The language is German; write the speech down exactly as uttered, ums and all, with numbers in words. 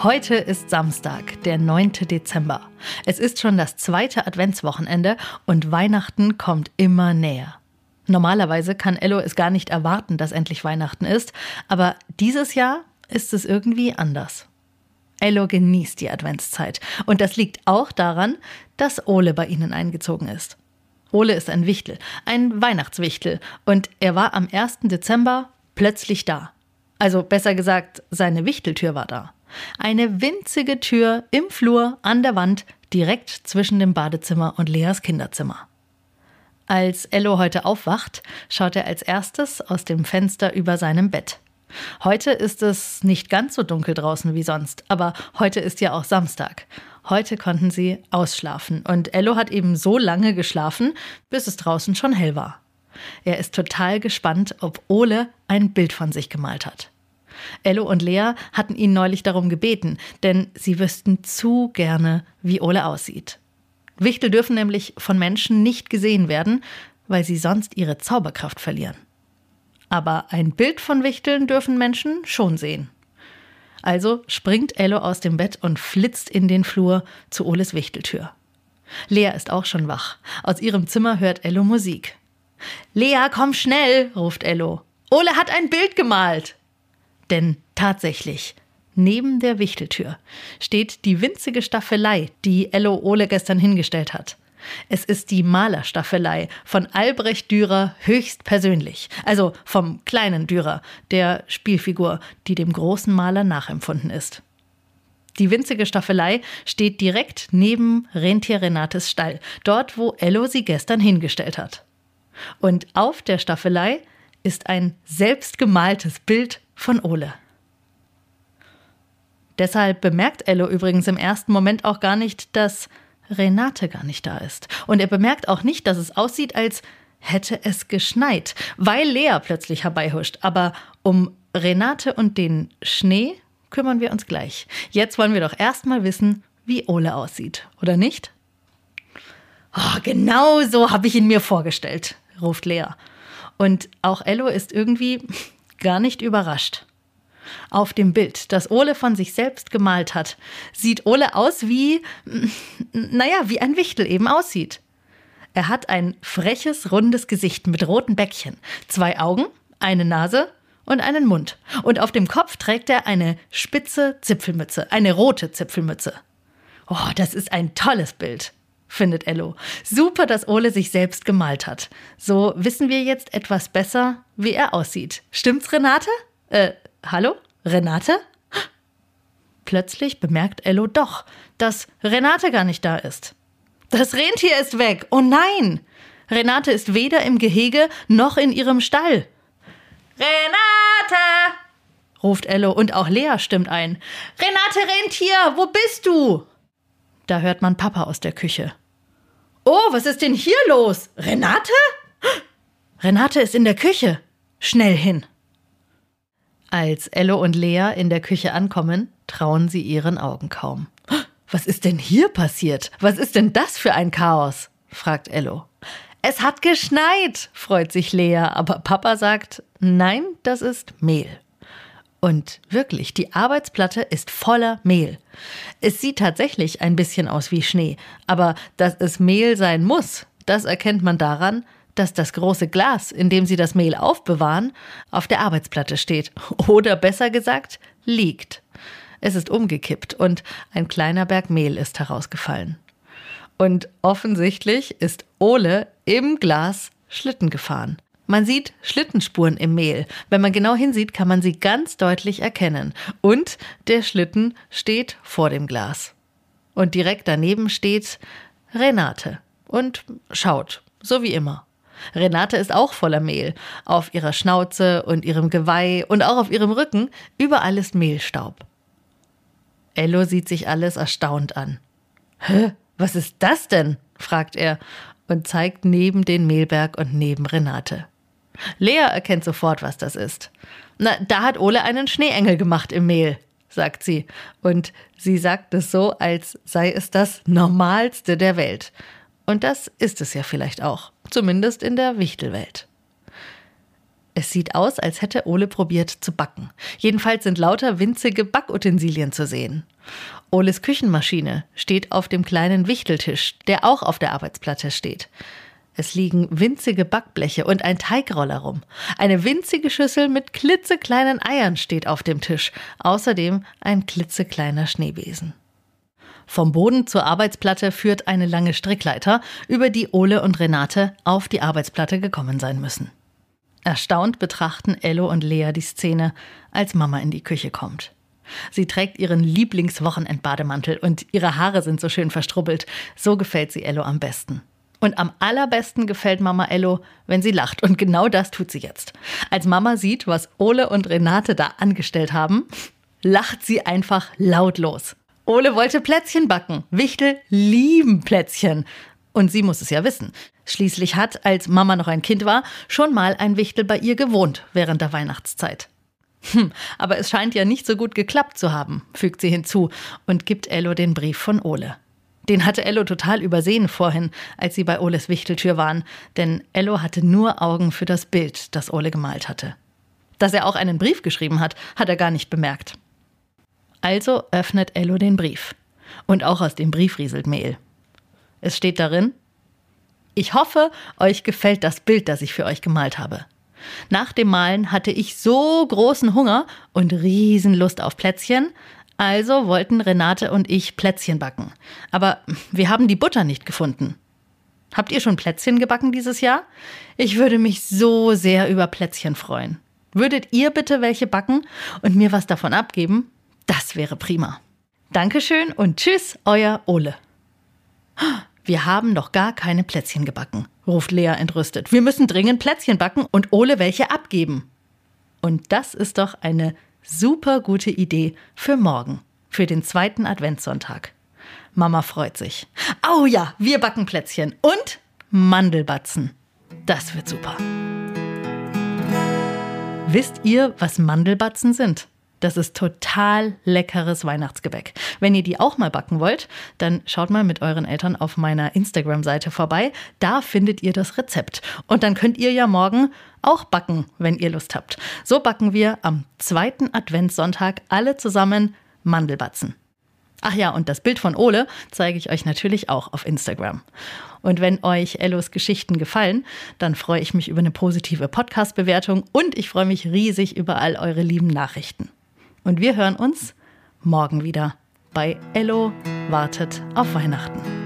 Heute ist Samstag, der neunte Dezember. Es ist schon das zweite Adventswochenende und Weihnachten kommt immer näher. Normalerweise kann Ello es gar nicht erwarten, dass endlich Weihnachten ist, aber dieses Jahr ist es irgendwie anders. Ello genießt die Adventszeit und das liegt auch daran, dass Ole bei ihnen eingezogen ist. Ole ist ein Wichtel, ein Weihnachtswichtel und er war am ersten Dezember plötzlich da. Also besser gesagt, seine Wichteltür war da. Eine winzige Tür im Flur an der Wand, direkt zwischen dem Badezimmer und Leas Kinderzimmer. Als Ello heute aufwacht, schaut er als erstes aus dem Fenster über seinem Bett. Heute ist es nicht ganz so dunkel draußen wie sonst, aber heute ist ja auch Samstag. Heute konnten sie ausschlafen und Ello hat eben so lange geschlafen, bis es draußen schon hell war. Er ist total gespannt, ob Ole ein Bild von sich gemalt hat. Ello und Lea hatten ihn neulich darum gebeten, denn sie wüssten zu gerne, wie Ole aussieht. Wichtel dürfen nämlich von Menschen nicht gesehen werden, weil sie sonst ihre Zauberkraft verlieren. Aber ein Bild von Wichteln dürfen Menschen schon sehen. Also springt Ello aus dem Bett und flitzt in den Flur zu Oles Wichteltür. Lea ist auch schon wach. Aus ihrem Zimmer hört Ello Musik. »Lea, komm schnell«, ruft Ello. »Ole hat ein Bild gemalt.« Denn tatsächlich, neben der Wichteltür steht die winzige Staffelei, die Ello Ole gestern hingestellt hat. Es ist die Malerstaffelei von Albrecht Dürer höchstpersönlich, also vom kleinen Dürer, der Spielfigur, die dem großen Maler nachempfunden ist. Die winzige Staffelei steht direkt neben Rentier Renates Stall, dort wo Ello sie gestern hingestellt hat. Und auf der Staffelei ist ein selbstgemaltes Bild von Ole. Deshalb bemerkt Ello übrigens im ersten Moment auch gar nicht, dass Renate gar nicht da ist. Und er bemerkt auch nicht, dass es aussieht, als hätte es geschneit, weil Lea plötzlich herbeihuscht. Aber um Renate und den Schnee kümmern wir uns gleich. Jetzt wollen wir doch erstmal wissen, wie Ole aussieht, oder nicht? Oh, genau so habe ich ihn mir vorgestellt, ruft Lea. Und auch Ello ist irgendwie gar nicht überrascht. Auf dem Bild, das Ole von sich selbst gemalt hat, sieht Ole aus wie, naja, wie ein Wichtel eben aussieht. Er hat ein freches, rundes Gesicht mit roten Bäckchen, zwei Augen, eine Nase und einen Mund. Und auf dem Kopf trägt er eine spitze Zipfelmütze, eine rote Zipfelmütze. Oh, das ist ein tolles Bild, findet Ello. Super, dass Ole sich selbst gemalt hat. So wissen wir jetzt etwas besser, wie er aussieht. Stimmt's, Renate? Äh, hallo? Renate? Plötzlich bemerkt Ello doch, dass Renate gar nicht da ist. Das Rentier ist weg. Oh nein! Renate ist weder im Gehege noch in ihrem Stall. Renate! Ruft Ello und auch Lea stimmt ein. Renate, Rentier, wo bist du? Da hört man Papa aus der Küche. Oh, was ist denn hier los? Renate? Renate ist in der Küche. Schnell hin. Als Ello und Lea in der Küche ankommen, trauen sie ihren Augen kaum. Was ist denn hier passiert? Was ist denn das für ein Chaos? Fragt Ello. Es hat geschneit, freut sich Lea, aber Papa sagt, nein, das ist Mehl. Und wirklich, die Arbeitsplatte ist voller Mehl. Es sieht tatsächlich ein bisschen aus wie Schnee, aber dass es Mehl sein muss, das erkennt man daran, dass das große Glas, in dem sie das Mehl aufbewahren, auf der Arbeitsplatte steht. Oder besser gesagt, liegt. Es ist umgekippt und ein kleiner Berg Mehl ist herausgefallen. Und offensichtlich ist Ole im Glas Schlitten gefahren. Man sieht Schlittenspuren im Mehl. Wenn man genau hinsieht, kann man sie ganz deutlich erkennen. Und der Schlitten steht vor dem Glas. Und direkt daneben steht Renate und schaut, so wie immer. Renate ist auch voller Mehl. Auf ihrer Schnauze und ihrem Geweih und auch auf ihrem Rücken, überall ist Mehlstaub. Ello sieht sich alles erstaunt an. »Hä, was ist das denn?« fragt er und zeigt neben den Mehlberg und neben Renate. Lea erkennt sofort, was das ist. »Na, da hat Ole einen Schneeengel gemacht im Mehl«, sagt sie. Und sie sagt es so, als sei es das Normalste der Welt. Und das ist es ja vielleicht auch, zumindest in der Wichtelwelt. Es sieht aus, als hätte Ole probiert zu backen. Jedenfalls sind lauter winzige Backutensilien zu sehen. Oles Küchenmaschine steht auf dem kleinen Wichteltisch, der auch auf der Arbeitsplatte steht. Es liegen winzige Backbleche und ein Teigroller rum. Eine winzige Schüssel mit klitzekleinen Eiern steht auf dem Tisch. Außerdem ein klitzekleiner Schneebesen. Vom Boden zur Arbeitsplatte führt eine lange Strickleiter, über die Ole und Renate auf die Arbeitsplatte gekommen sein müssen. Erstaunt betrachten Ello und Lea die Szene, als Mama in die Küche kommt. Sie trägt ihren Lieblingswochenendbademantel und ihre Haare sind so schön verstrubbelt. So gefällt sie Ello am besten. Und am allerbesten gefällt Mama Ello, wenn sie lacht. Und genau das tut sie jetzt. Als Mama sieht, was Ole und Renate da angestellt haben, lacht sie einfach lautlos. Ole wollte Plätzchen backen. Wichtel lieben Plätzchen. Und sie muss es ja wissen. Schließlich hat, als Mama noch ein Kind war, schon mal ein Wichtel bei ihr gewohnt während der Weihnachtszeit. Hm, aber es scheint ja nicht so gut geklappt zu haben, fügt sie hinzu und gibt Ello den Brief von Ole. Den hatte Ello total übersehen vorhin, als sie bei Oles Wichteltür waren, denn Ello hatte nur Augen für das Bild, das Ole gemalt hatte. Dass er auch einen Brief geschrieben hat, hat er gar nicht bemerkt. Also öffnet Ello den Brief. Und auch aus dem Brief rieselt Mehl. Es steht darin: Ich hoffe, euch gefällt das Bild, das ich für euch gemalt habe. Nach dem Malen hatte ich so großen Hunger und Riesenlust auf Plätzchen, also wollten Renate und ich Plätzchen backen. Aber wir haben die Butter nicht gefunden. Habt ihr schon Plätzchen gebacken dieses Jahr? Ich würde mich so sehr über Plätzchen freuen. Würdet ihr bitte welche backen und mir was davon abgeben? Das wäre prima. Dankeschön und tschüss, euer Ole. Wir haben noch gar keine Plätzchen gebacken, ruft Lea entrüstet. Wir müssen dringend Plätzchen backen und Ole welche abgeben. Und das ist doch eine super gute Idee für morgen, für den zweiten Adventssonntag. Mama freut sich. Oh ja, wir backen Plätzchen und Mandelbatzen. Das wird super. Wisst ihr, was Mandelbatzen sind? Das ist total leckeres Weihnachtsgebäck. Wenn ihr die auch mal backen wollt, dann schaut mal mit euren Eltern auf meiner Instagram-Seite vorbei. Da findet ihr das Rezept. Und dann könnt ihr ja morgen auch backen, wenn ihr Lust habt. So backen wir am zweiten Adventssonntag alle zusammen Mandelbatzen. Ach ja, und das Bild von Ole zeige ich euch natürlich auch auf Instagram. Und wenn euch Ellos Geschichten gefallen, dann freue ich mich über eine positive Podcast-Bewertung und ich freue mich riesig über all eure lieben Nachrichten. Und wir hören uns morgen wieder bei Ello wartet auf Weihnachten.